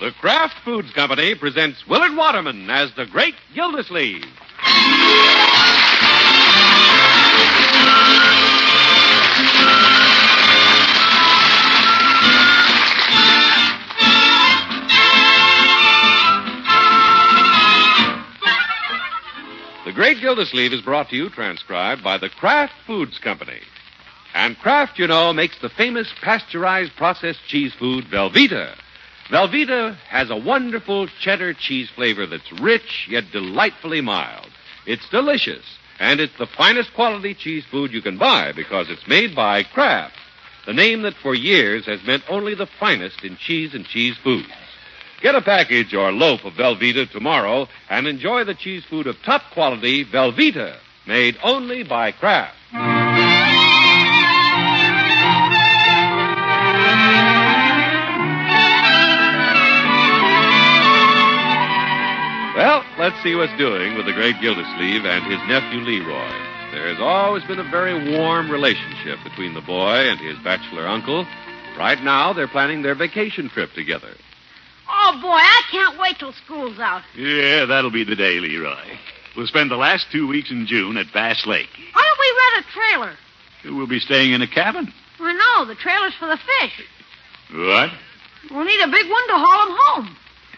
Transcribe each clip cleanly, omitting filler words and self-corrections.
The Kraft Foods Company presents Willard Waterman as the Great Gildersleeve. The Great Gildersleeve is brought to you, transcribed by the Kraft Foods Company. And Kraft, you know, makes the famous pasteurized processed cheese food, Velveeta. Velveeta has a wonderful cheddar cheese flavor that's rich yet delightfully mild. It's delicious, and it's the finest quality cheese food you can buy because it's made by Kraft, the name that for years has meant only the finest in cheese and cheese foods. Get a package or loaf of Velveeta tomorrow and enjoy the cheese food of top quality, Velveeta, made only by Kraft. Well, let's see what's doing with the great Gildersleeve and his nephew Leroy. There has always been a very warm relationship between the boy and his bachelor uncle. Right now, they're planning their vacation trip together. Oh, boy, I can't wait till school's out. Yeah, that'll be the day, Leroy. We'll spend the last 2 weeks in June at Bass Lake. Why don't we rent a trailer? We'll be staying in a cabin. I know, the trailer's for the fish. What? We'll need a big one to haul them home.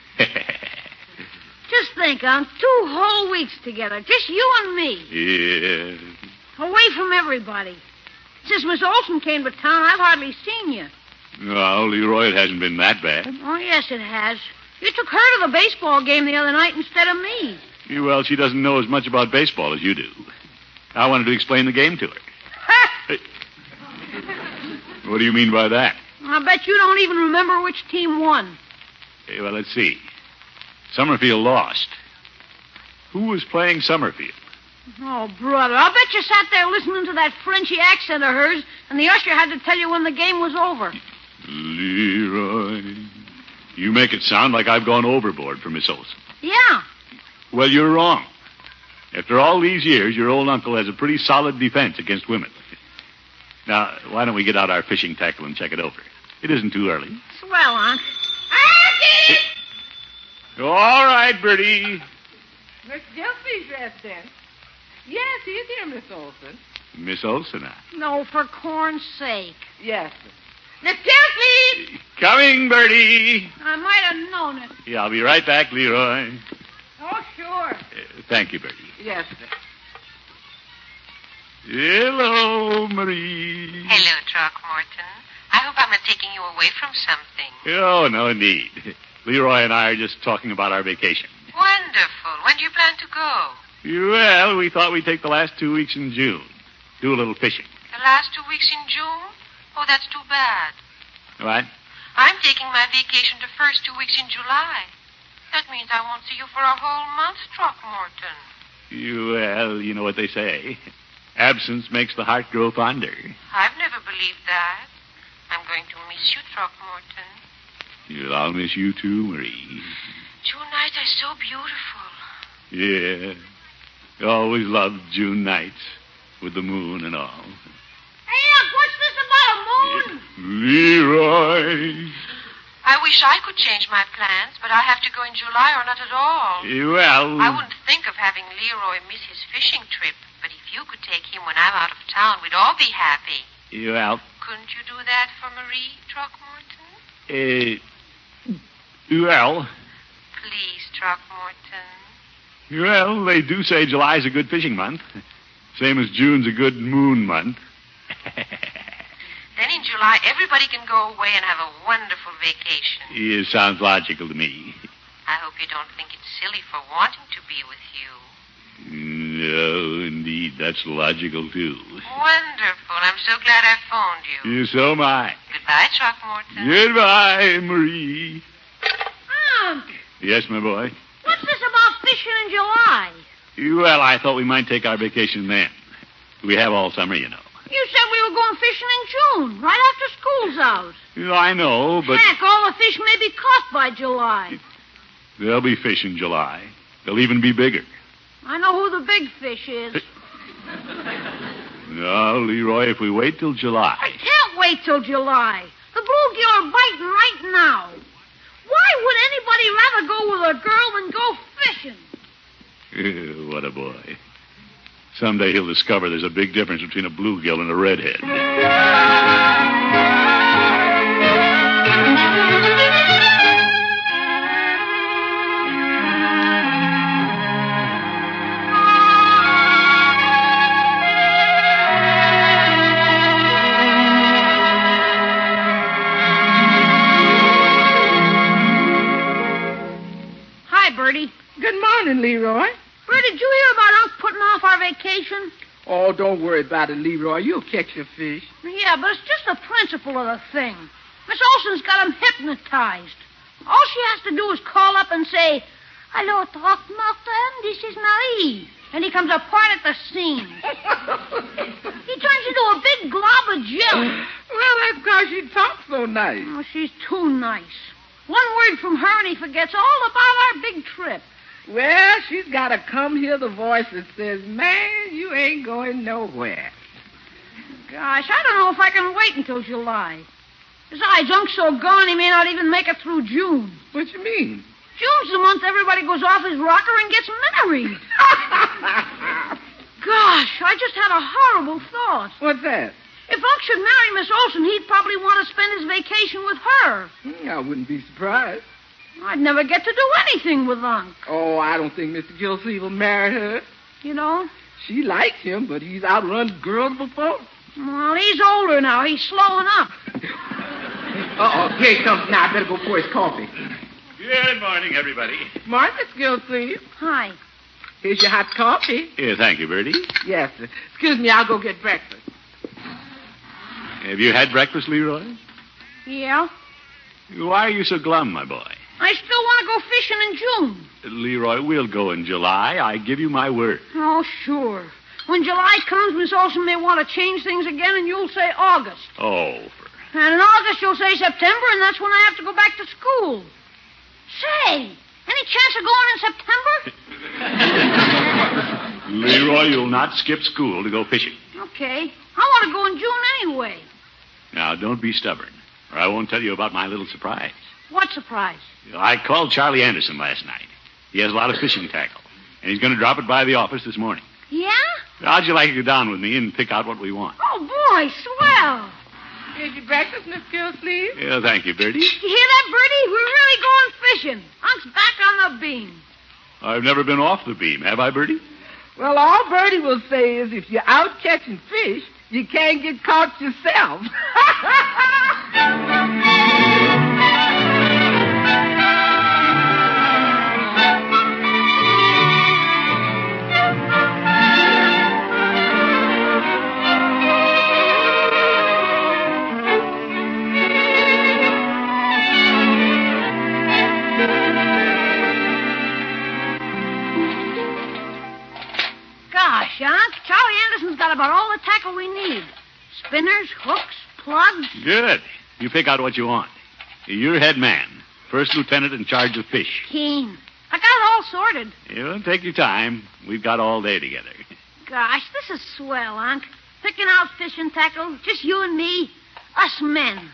Just think, 2 whole weeks together, just you and me. Yeah. Away from everybody. Since Miss Olson came to town, I've hardly seen you. Well, Leroy, it hasn't been that bad. Oh, yes, it has. You took her to the baseball game the other night instead of me. Well, she doesn't know as much about baseball as you do. I wanted to explain the game to her. Hey. What do you mean by that? I bet you don't even remember which team won. Well, let's see. Summerfield lost. Who was playing Summerfield? Oh, brother, I bet you sat there listening to that Frenchy accent of hers, and the usher had to tell you when the game was over. Leroy, you make it sound like I've gone overboard for Miss Olson. Yeah. Well, you're wrong. After all these years, your old uncle has a pretty solid defense against women. Now, why don't we get out our fishing tackle and check it over? It isn't too early. Swell, Unc. All right, Bertie. Miss Gilsey's dressed in. Yes, he's here, Miss Olson. Miss Olson, No, for corn's sake. Yes, Miss Gilsey! Coming, Bertie. I might have known it. Yeah, I'll be right back, Leroy. Oh, sure. Thank you, Bertie. Yes, Hello, Marie. Hello, Throckmorton. I hope I'm not taking you away from something. Oh, no, indeed. Leroy and I are just talking about our vacation. Wonderful. When do you plan to go? Well, we thought we'd take the last 2 weeks in June. Do a little fishing. The last 2 weeks in June? Oh, that's too bad. What? I'm taking my vacation the first 2 weeks in July. That means I won't see you for a whole month, Throckmorton. Well, you know what they say. Absence makes the heart grow fonder. I've never believed that. I'm going to miss you, Throckmorton. Well, I'll miss you too, Marie. June nights are so beautiful. Yeah. Always loved June nights with the moon and all. Hey, Unc, what's this about a moon? Leroy. I wish I could change my plans, but I have to go in July or not at all. Well... I wouldn't think of having Leroy miss his fishing trip, but if you could take him when I'm out of town, we'd all be happy. Well... Couldn't you do that for Marie, Throckmorton? Well... Please, Throckmorton. Well, they do say July's a good fishing month. Same as June's a good moon month. Then in July, everybody can go away and have a wonderful vacation. It sounds logical to me. I hope you don't think it's silly for wanting to be with you. No, indeed, that's logical, too. Wonderful. I'm so glad I phoned you. So am I. Goodbye, Throckmorton. Goodbye, Marie. Unc, Yes, my boy? what's this about fishing in July? Well, I thought we might take our vacation then. We have all summer, you know. You said we were going fishing in June, right after school's out. I know, but... Heck, all the fish may be caught by July. There'll be fish in July. They'll even be bigger. I know who the big fish is. No, Leroy, if we wait till July... I can't wait till July. The bluegill are biting right now. Why would with a girl than go fishing. What a boy. Someday he'll discover there's a big difference between a bluegill and a redhead. Bertie. Good morning, Leroy. Bertie, did you hear about Unc putting off our vacation? Oh, don't worry about it, Leroy. You'll catch your fish. Yeah, but it's just the principle of the thing. Miss Olson's got him hypnotized. All she has to do is call up and say, "Hello, Throckmorton, this is Marie." And he comes apart at the seams. He turns into a big glob of jelly. Well, that's because she talks so nice. Oh, she's too nice. One word from her and he forgets all about our big trip. Well, she's got to come hear the voice that says, "Man, you ain't going nowhere." Gosh, I don't know if I can wait until July. Besides, Unc's so gone he may not even make it through June. What you mean? June's the month everybody goes off his rocker and gets married. Gosh, I just had a horrible thought. What's that? If Unc should marry Miss Olson, he'd probably want to spend his vacation with her. I wouldn't be surprised. I'd never get to do anything with Unc. Oh, I don't think Mr. Gilsey will marry her. You know? She likes him, but he's outrun girls before. Well, he's older now. He's slowing up. Uh-oh, here he comes now. I better go pour his coffee. Good morning, everybody. Morning, Miss Gilsey. Hi. Here's your hot coffee. Yeah, thank you, Bertie. Yes, sir. Excuse me, I'll go get breakfast. Have you had breakfast, Leroy? Yeah? Why are you so glum, my boy? I still want to go fishing in June. Leroy, we'll go in July. I give you my word. Oh, sure. When July comes, Miss Olson may want to change things again, and you'll say August. Oh, And in August, you'll say September, and that's when I have to go back to school. Say, any chance of going in September? Leroy, you'll not skip school to go fishing. Okay. I want to go in June anyway. Now, don't be stubborn, or I won't tell you about my little surprise. What surprise? I called Charlie Anderson last night. He has a lot of fishing tackle, and he's going to drop it by the office this morning. Yeah? How'd you like to go down with me and pick out what we want? Oh, boy, swell. Here's your breakfast, Miss Gilsey. Yeah, thank you, Bertie. You hear that, Bertie? We're really going fishing. Unc's back on the beam. I've never been off the beam, have I, Bertie? Well, all Bertie will say is if you're out catching fish, you can't get caught yourself. Gosh, Unc, Charlie Anderson's got about all the tackle we need. Spinners, hooks, plugs. Good. You pick out what you want. You're head man, first lieutenant in charge of fish. Keen. I got it all sorted. You take your time. We've got all day together. Gosh, this is swell, Unc. Picking out fishing tackle, just you and me, us men.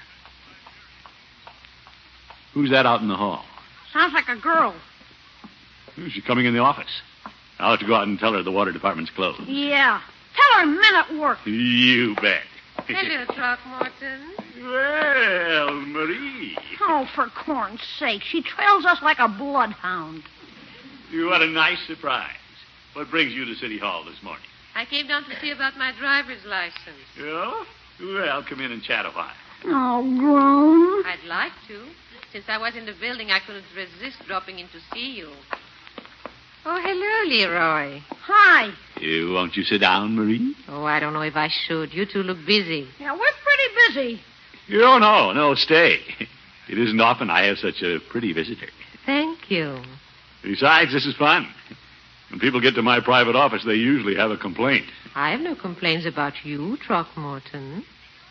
Who's that out in the hall? Sounds like a girl. She's coming in the office. I'll have to go out and tell her the water department's closed. Yeah. Tell her men at work. You bet. Hello, Throckmorton. Well, Marie. Oh, for corn's sake. She trails us like a bloodhound. What a nice surprise. What brings you to City Hall this morning? I came down to see about my driver's license. Yeah? Well, come in and chat a while. Oh, grown. I'd like to. Since I was in the building, I couldn't resist dropping in to see you. Oh, hello, Leroy. Hi. Won't you sit down, Marie? Oh, I don't know if I should. You two look busy. Yeah, we're pretty busy. Oh, no, stay. It isn't often I have such a pretty visitor. Thank you. Besides, this is fun. When people get to my private office, they usually have a complaint. I have no complaints about you, Throckmorton.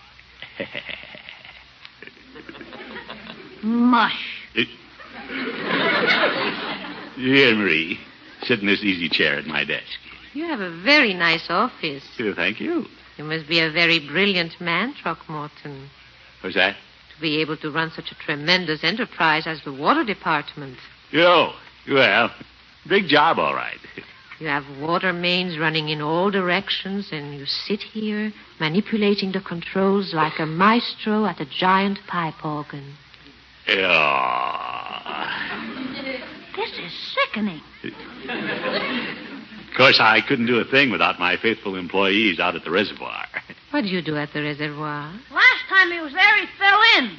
Mush. Here, Marie. Sit in this easy chair at my desk. You have a very nice office. Thank you. You must be a very brilliant man, Throckmorton, What's that? to be able to run such a tremendous enterprise as the water department. Well, big job, all right. You have water mains running in all directions, and you sit here manipulating the controls like a maestro at a giant pipe organ. Yeah. This is sickening. Of course, I couldn't do a thing without my faithful employees out at the reservoir. What do you do at the reservoir? Last time he was there, he fell in.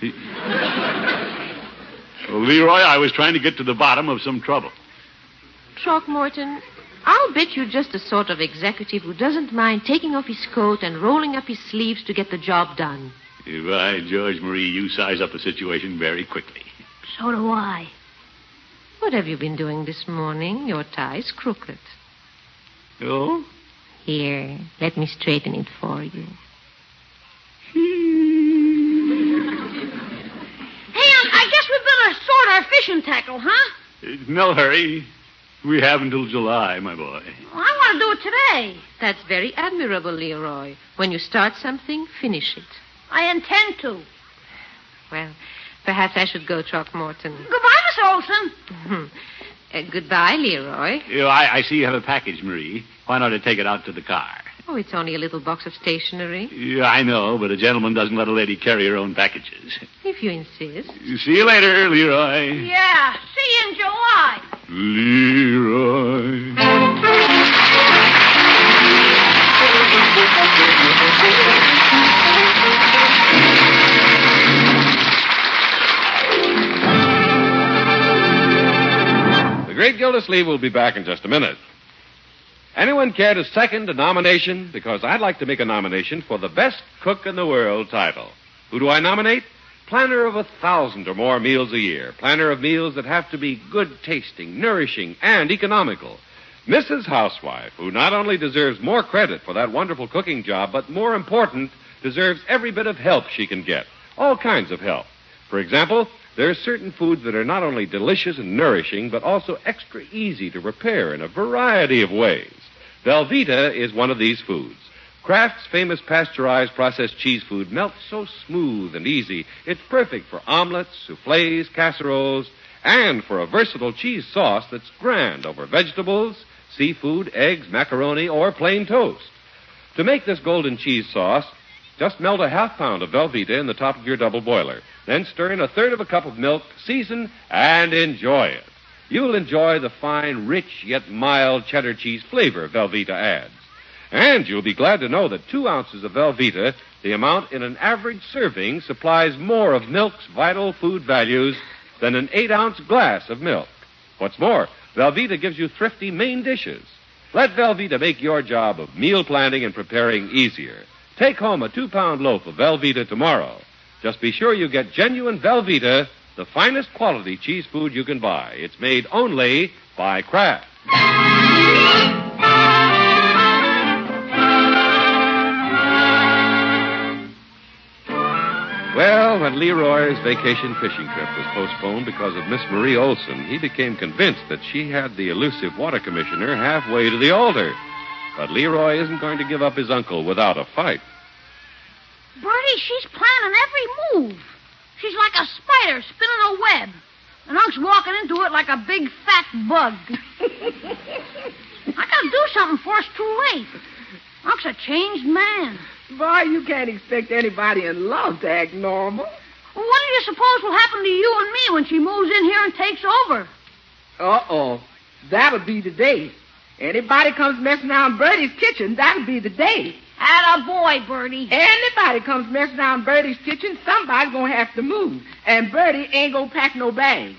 Well, Leroy, I was trying to get to the bottom of some trouble. Throckmorton, I'll bet you're just the sort of executive who doesn't mind taking off his coat and rolling up his sleeves to get the job done. By George Marie, you size up a situation very quickly. So do I. What have you been doing this morning? Your tie's crooked. Oh? Here, let me straighten it for you. Hey, I guess we better sort our fishing tackle, huh? No hurry. We have until July, my boy. Well, I want to do it today. That's very admirable, Leroy. When you start something, finish it. I intend to. Well, perhaps I should go, Throckmorton. Goodbye, Miss Olson. Goodbye, Leroy. I see you have a package, Marie. Why not I take it out to the car? Oh, it's only a little box of stationery. Yeah, I know, but a gentleman doesn't let a lady carry her own packages. If you insist. See you later, Leroy. Yeah, see you in July. Leroy. The Great Gildersleeve will be back in just a minute. Anyone care to second a nomination? Because I'd like to make a nomination for the Best Cook in the World title. Who do I nominate? Planner of 1,000 or more meals a year. Planner of meals that have to be good tasting, nourishing, and economical. Mrs. Housewife, who not only deserves more credit for that wonderful cooking job, but more important, deserves every bit of help she can get. All kinds of help. For example, there are certain foods that are not only delicious and nourishing, but also extra easy to prepare in a variety of ways. Velveeta is one of these foods. Kraft's famous pasteurized processed cheese food melts so smooth and easy, it's perfect for omelets, soufflés, casseroles, and for a versatile cheese sauce that's grand over vegetables, seafood, eggs, macaroni, or plain toast. To make this golden cheese sauce, just melt a half pound of Velveeta in the top of your double boiler. Then stir in a third of a cup of milk, season, and enjoy it. You'll enjoy the fine, rich, yet mild cheddar cheese flavor Velveeta adds. And you'll be glad to know that 2 ounces of Velveeta, the amount in an average serving, supplies more of milk's vital food values than an 8-ounce glass of milk. What's more, Velveeta gives you thrifty main dishes. Let Velveeta make your job of meal planning and preparing easier. Take home a 2-pound loaf of Velveeta tomorrow. Just be sure you get genuine Velveeta, the finest quality cheese food you can buy. It's made only by Kraft. Well, when Leroy's vacation fishing trip was postponed because of Miss Marie Olson, he became convinced that she had the elusive water commissioner halfway to the altar. But Leroy isn't going to give up his uncle without a fight. Bertie, she's planning every move. She's like a spider spinning a web. And Unc's walking into it like a big fat bug. I gotta do something before it's too late. Unc's a changed man. Boy, you can't expect anybody in love to act normal. Well, what do you suppose will happen to you and me when she moves in here and takes over? Uh-oh. That'll be the day. Anybody comes messing around Bertie's kitchen, that'll be the day. Attaboy, Bertie. Anybody comes messing around Bertie's kitchen, somebody's gonna have to move. And Bertie ain't gonna pack no bags.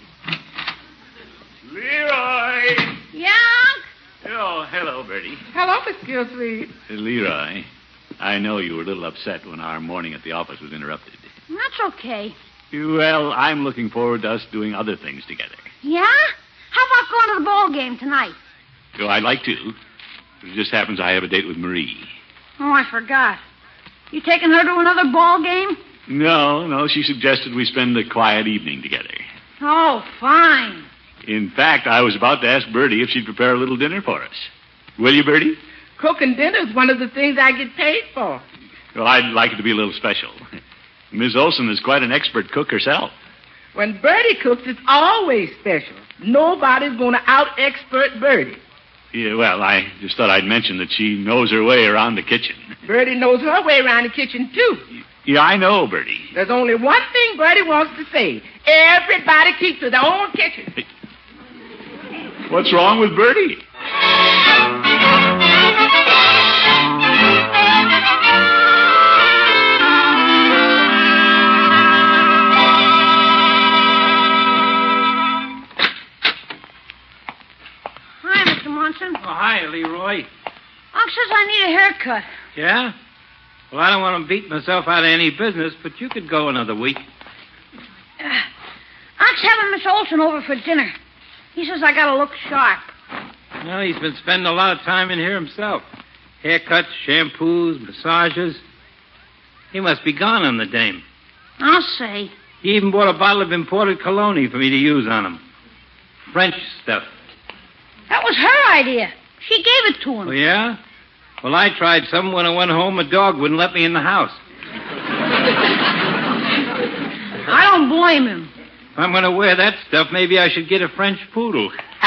Leroy! Yeah, Unc? Oh, hello, Bertie. Hello, Miss Gilsleeve. Leroy, I know you were a little upset when our morning at the office was interrupted. That's okay. Well, I'm looking forward to us doing other things together. Yeah? How about going to the ball game tonight? So I'd like to. It just happens I have a date with Marie. Oh, I forgot. You taking her to another ball game? No, she suggested we spend a quiet evening together. Oh, fine. In fact, I was about to ask Bertie if she'd prepare a little dinner for us. Will you, Bertie? Cooking dinner's one of the things I get paid for. Well, I'd like it to be a little special. Miss Olson is quite an expert cook herself. When Bertie cooks, it's always special. Nobody's going to out-expert Bertie. Yeah, well, I just thought I'd mention that she knows her way around the kitchen. Bertie knows her way around the kitchen, too. Yeah, I know, Bertie. There's only one thing Bertie wants to say. Everybody keep to their own kitchen. What's wrong with Bertie? Hi, Mr. Munson. Oh, hi, Leroy. Unc says I need a haircut. Yeah? Well, I don't want to beat myself out of any business, but you could go another week. Unc's having Miss Olson over for dinner. He says I gotta look sharp. Well, he's been spending a lot of time in here himself. Haircuts, shampoos, massages. He must be gone on the dame. I'll say. He even bought a bottle of imported cologne for me to use on him. French stuff. That was her idea. She gave it to him. Oh, yeah? Well, I tried some. When I went home, a dog wouldn't let me in the house. I don't blame him. If I'm going to wear that stuff, maybe I should get a French poodle.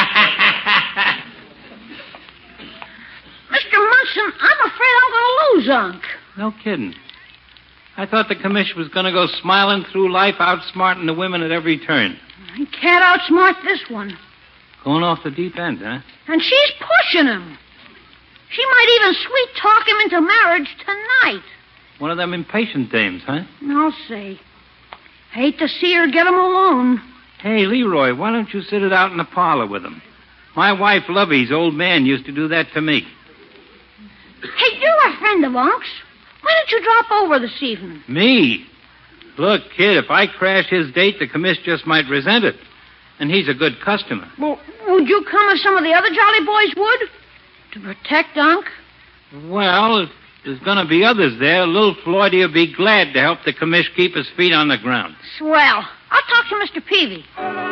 Mr. Munson, I'm afraid I'm going to lose Unc. No kidding. I thought the commission was going to go smiling through life, outsmarting the women at every turn. He can't outsmart this one. Going off the deep end, huh? And she's pushing him. She might even sweet-talk him into marriage tonight. One of them impatient dames, huh? I'll say. Hate to see her get him alone. Hey, Leroy, why don't you sit it out in the parlor with him? My wife, Lovey's old man, used to do that to me. Hey, you're a friend of Unc's. Why don't you drop over this evening? Me? Look, kid, if I crash his date, the commiss just might resent it. And he's a good customer. Well, would you come if some of the other Jolly Boys would? To protect Unc? Well, if there's going to be others there, little Floydie will be glad to help the commish keep his feet on the ground. Swell. I'll talk to Mr. Peavy.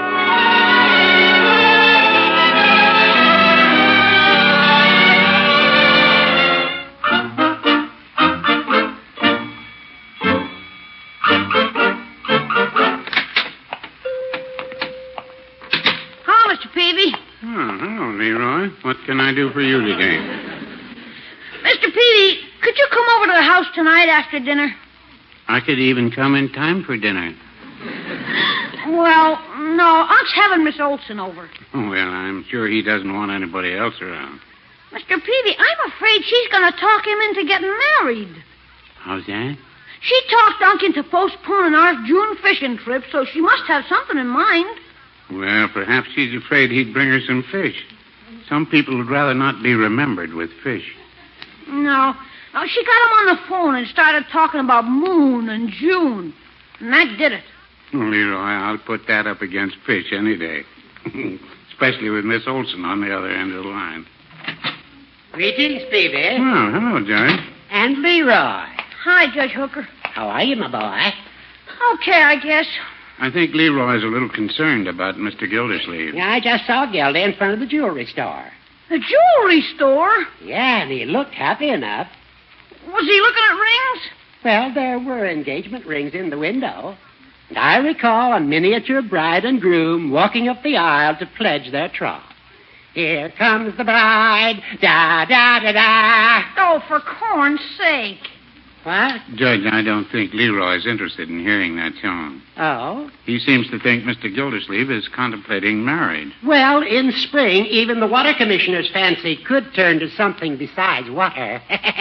Hello, Mr. Peavy. Oh, hello, Leroy. What can I do for you today? Mr. Peavy, could you come over to the house tonight after dinner? I could even come in time for dinner. Well, no. Unc's having Miss Olson over. Oh, well, I'm sure he doesn't want anybody else around. Mr. Peavy, I'm afraid she's going to talk him into getting married. How's that? She talked Unc into postponing our June fishing trip, so she must have something in mind. Well, perhaps she's afraid he'd bring her some fish. Some people would rather not be remembered with fish. No. She got him on the phone and started talking about Moon and June. And that did it. Oh, Leroy, I'll put that up against fish any day. Especially with Miss Olson on the other end of the line. Greetings, Peavy. Oh, hello, Judge. And Leroy. Hi, Judge Hooker. How are you, my boy? Okay, I guess. I think Leroy's a little concerned about Mr. Gildersleeve. Yeah, I just saw Gildy in front of the jewelry store. The jewelry store? Yeah, and he looked happy enough. Was he looking at rings? Well, there were engagement rings in the window. And I recall a miniature bride and groom walking up the aisle to pledge their troth. Here comes the bride, da-da-da-da. Oh, for corn's sake. What? Judge, I don't think Leroy's interested in hearing that song. Oh? He seems to think Mr. Gildersleeve is contemplating marriage. Well, in spring, even the water commissioner's fancy could turn to something besides water.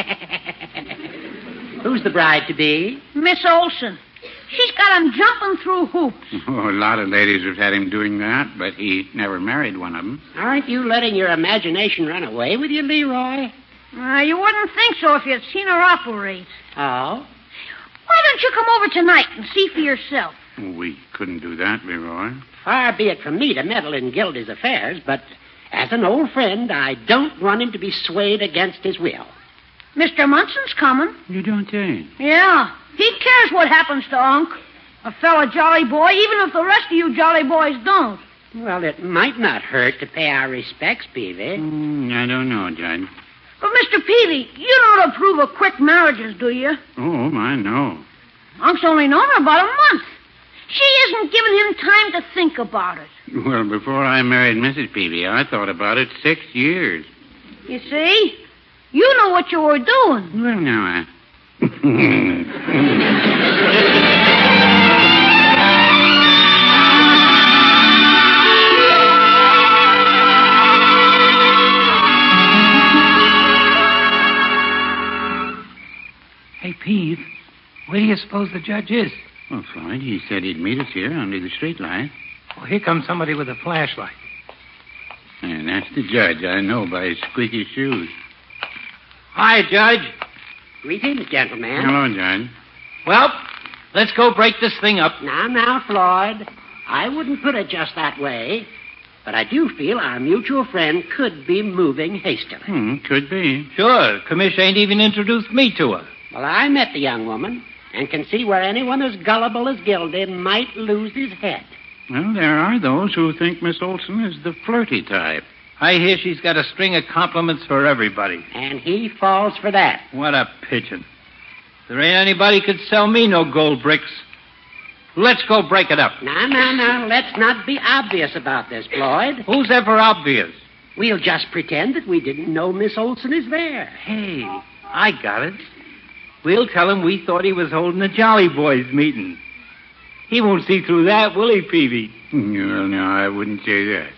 Who's the bride to be? Miss Olson. She's got him jumping through hoops. Oh, a lot of ladies have had him doing that, but he never married one of them. Aren't you letting your imagination run away with you, Leroy? You wouldn't think so if you'd seen her operate. Oh? Why don't you come over tonight and see for yourself? We couldn't do that, Leroy. Far be it from me to meddle in Gildy's affairs, but as an old friend, I don't want him to be swayed against his will. Mr. Munson's coming. You don't say. Yeah. He cares what happens to Unc. A fella jolly boy, even if the rest of you jolly boys don't. Well, it might not hurt to pay our respects, Peavy. I don't know, Judge. But, Mr. Peavy, you don't approve of quick marriages, do you? Oh, I know. Unc's only known her about a month. She isn't giving him time to think about it. Well, before I married Mrs. Peavy, I thought about it 6 years. You see? You know what you were doing. Well, now, I... Hey, Peeve, where do you suppose the judge is? Well, Floyd, he said he'd meet us here under the street light. Well, here comes somebody with a flashlight. And that's the judge. I know by his squeaky shoes. Hi, Judge. Greetings, gentlemen. Hello, Judge. Well, let's go break this thing up. Now, Floyd. I wouldn't put it just that way. But I do feel our mutual friend could be moving hastily. Could be. Sure, Commish ain't even introduced me to her. Well, I met the young woman and can see where anyone as gullible as Gildy might lose his head. Well, there are those who think Miss Olson is the flirty type. I hear she's got a string of compliments for everybody. And he falls for that. What a pigeon. There ain't anybody could sell me no gold bricks. Let's go break it up. Now. Let's not be obvious about this, Floyd. Who's ever obvious? We'll just pretend that we didn't know Miss Olson is there. Hey, I got it. We'll tell him we thought he was holding a Jolly Boys meeting. He won't see through that, will he, Peavy? Well, no, I wouldn't say that.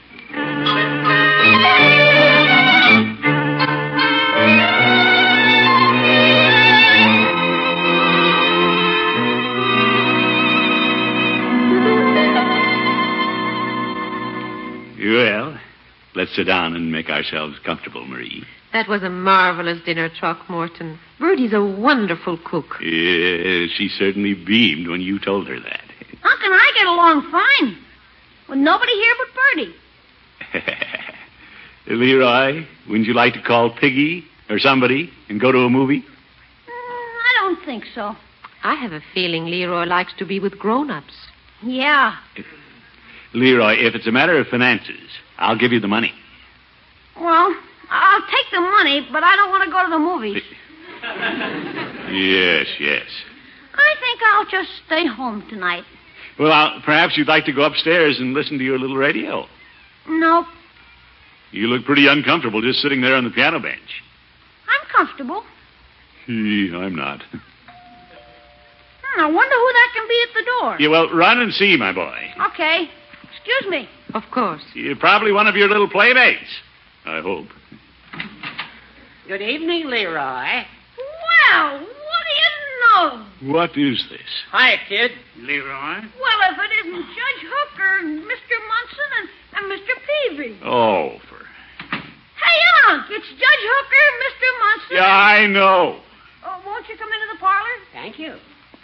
Well, let's sit down and make ourselves comfortable, Marie. That was a marvelous dinner, Throckmorton. Bertie's a wonderful cook. Yes, she certainly beamed when you told her that. Unc and I get along fine. With nobody here but Bertie. Leroy, wouldn't you like to call Piggy or somebody and go to a movie? I don't think so. I have a feeling Leroy likes to be with grown-ups. Yeah. Leroy, if it's a matter of finances, I'll give you the money. Well, I'll take the money, but I don't want to go to the movies. Yes. I think I'll just stay home tonight. Well, perhaps you'd like to go upstairs and listen to your little radio. Nope. You look pretty uncomfortable just sitting there on the piano bench. I'm comfortable. I'm not. I wonder who that can be at the door. Yeah, well, run and see, my boy. Okay. Excuse me. Of course. Probably one of your little playmates. I hope. Good evening, Leroy. Well, what do you know? What is this? Hi, kid. Leroy? Well, if it isn't Judge Hooker, Mr. Munson, and Mr. Peavy. Oh, for... Hey, Unc, it's Judge Hooker, Mr. Munson. Yeah, I know. Oh, won't you come into the parlor? Thank you.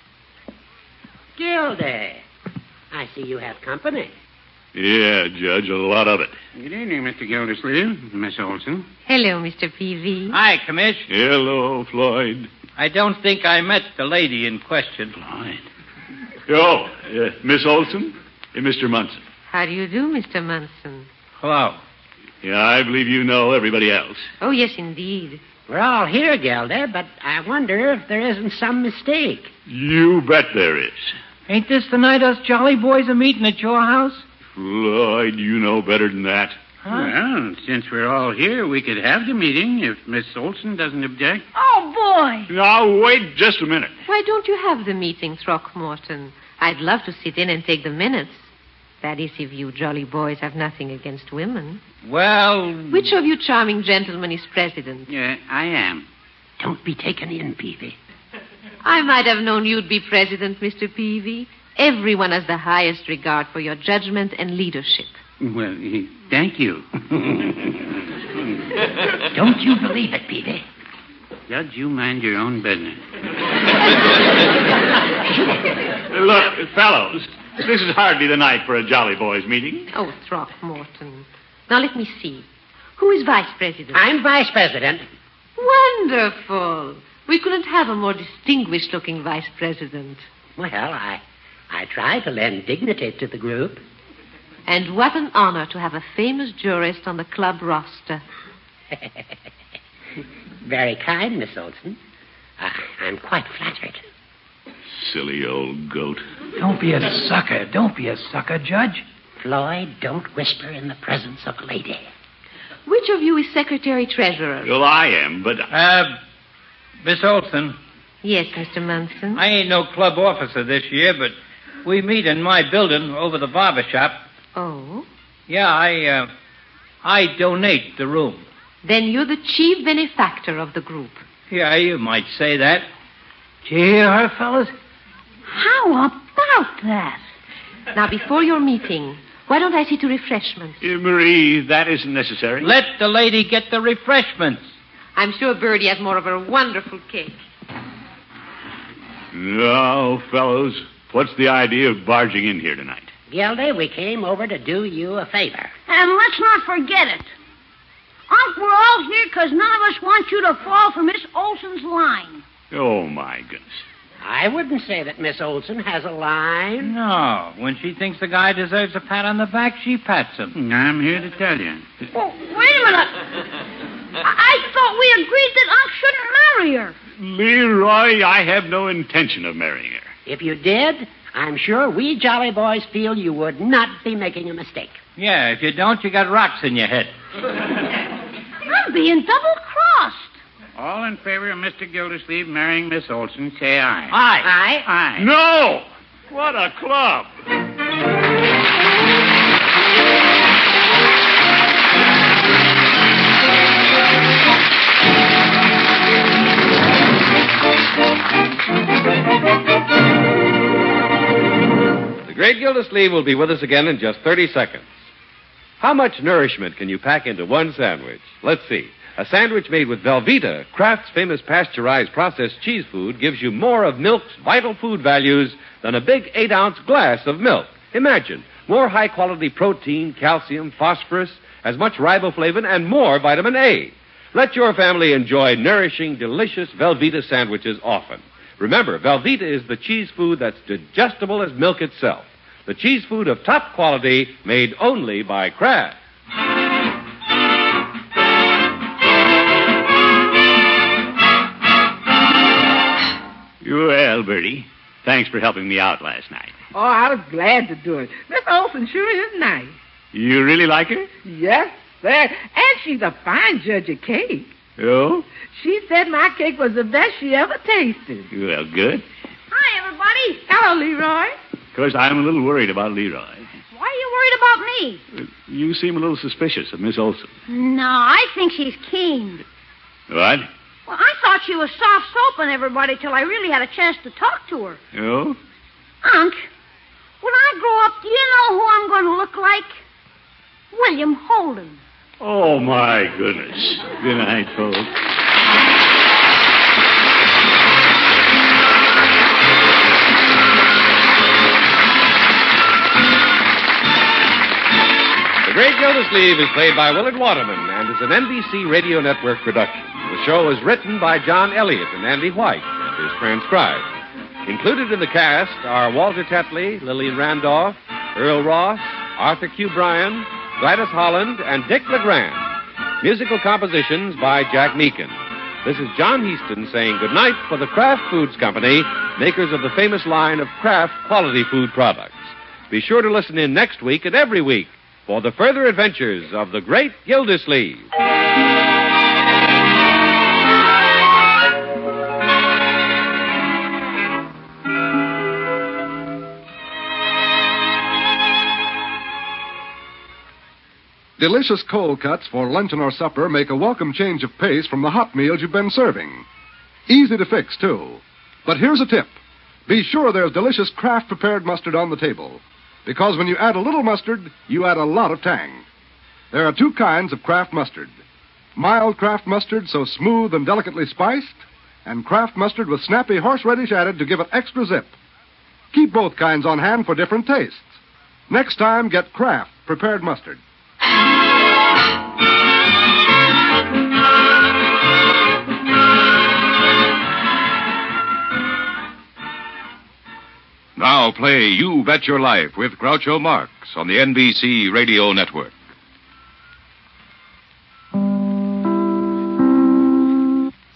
Gildy, I see you have company. Yeah, Judge, a lot of it. Good evening, Mr. Gildersleeve, Miss Olson. Hello, Mr. Peavy. Hi, Commish. Hello, Floyd. I don't think I met the lady in question. Floyd. Oh, Miss Olson and Mr. Munson. How do you do, Mr. Munson? Hello. Yeah, I believe you know everybody else. Oh, yes, indeed. We're all here, Gildy, but I wonder if there isn't some mistake. You bet there is. Ain't this the night us Jolly Boys are meeting at your house? Floyd, you know better than that. Huh? Well, since we're all here, we could have the meeting if Miss Olson doesn't object. Oh, boy. Now, wait just a minute. Why don't you have the meeting, Throckmorton? I'd love to sit in and take the minutes. That is, if you Jolly Boys have nothing against women. Well... Which of you charming gentlemen is president? Yeah, I am. Don't be taken in, Peavy. I might have known you'd be president, Mr. Peavy. Everyone has the highest regard for your judgment and leadership. Well, thank you. Don't you believe it, Peavy. Judge, you mind your own business. Look, fellows, this is hardly the night for a Jolly Boys meeting. Oh, Throckmorton. Now, let me see. Who is vice president? I'm vice president. Wonderful. We couldn't have a more distinguished-looking vice president. Well, I try to lend dignity to the group. And what an honor to have a famous jurist on the club roster. Very kind, Miss Olson. I'm quite flattered. Silly old goat. Don't be a sucker. Don't be a sucker, Judge. Floyd, don't whisper in the presence of a lady. Which of you is secretary-treasurer? Well, I am, but... Miss Olson, Yes, Mr. Munson. I ain't no club officer this year, but we meet in my building over the barber shop. Oh? Yeah, I donate the room. Then you're the chief benefactor of the group. Yeah, you might say that. Did you hear her, fellas? How about that? Now, before your meeting, why don't I see to refreshments? Marie, that isn't necessary. Let the lady get the refreshments. I'm sure Birdie has more of her wonderful cake. Now, fellows, what's the idea of barging in here tonight? Gildy, we came over to do you a favor. And let's not forget it. Unc, we're all here because none of us want you to fall for Miss Olson's line. Oh, my goodness. I wouldn't say that Miss Olson has a line. No, when she thinks the guy deserves a pat on the back, she pats him. I'm here to tell you. Oh, wait a minute. I thought we agreed that Unc shouldn't marry her. Leroy, I have no intention of marrying her. If you did, I'm sure we jolly boys feel you would not be making a mistake. Yeah, if you don't, you got rocks in your head. I'm being double-crossed. All in favor of Mr. Gildersleeve marrying Miss Olson, say aye. Aye. Aye. No! What a club! The great Gildersleeve will be with us again in just 30 seconds. How much nourishment can you pack into one sandwich? Let's see. A sandwich made with Velveeta, Kraft's famous pasteurized processed cheese food, gives you more of milk's vital food values than a big 8-ounce glass of milk. Imagine, more high-quality protein, calcium, phosphorus, as much riboflavin, and more vitamin A. Let your family enjoy nourishing, delicious Velveeta sandwiches often. Remember, Velveeta is the cheese food that's digestible as milk itself. The cheese food of top quality made only by Kraft. Well, Bertie, thanks for helping me out last night. Oh, I was glad to do it. Miss Olson sure is nice. You really like her? Yes, sir. And she's a fine judge of cake. Oh? She said my cake was the best she ever tasted. Well, good. Hi, everybody. Hello, Leroy. Of course, I'm a little worried about Leroy. Why are you worried about me? You seem a little suspicious of Miss Olson. No, I think she's keen. What? Well, I thought she was soft soap on everybody till I really had a chance to talk to her. Oh? Unc, when I grow up, do you know who I'm going to look like? William Holden. Oh, my goodness. Good night, folks. The Great Gildersleeve is played by Willard Waterman and is an NBC Radio Network production. The show is written by John Elliott and Andy White and is transcribed. Included in the cast are Walter Tetley, Lillian Randolph, Earl Ross, Arthur Q. Bryan, Gladys Holland, and Dick LeGrand. Musical compositions by Jack Meakin. This is John Heaston saying goodnight for the Kraft Foods Company, makers of the famous line of Kraft quality food products. Be sure to listen in next week and every week for the further adventures of the Great Gildersleeve. Delicious cold cuts for luncheon or supper make a welcome change of pace from the hot meals you've been serving. Easy to fix, too. But here's a tip. Be sure there's delicious Kraft prepared mustard on the table. Because when you add a little mustard, you add a lot of tang. There are two kinds of Kraft mustard. Mild Kraft mustard so smooth and delicately spiced, and Kraft mustard with snappy horseradish added to give it extra zip. Keep both kinds on hand for different tastes. Next time, get Kraft prepared mustard. Now play You Bet Your Life with Groucho Marx on the NBC Radio Network.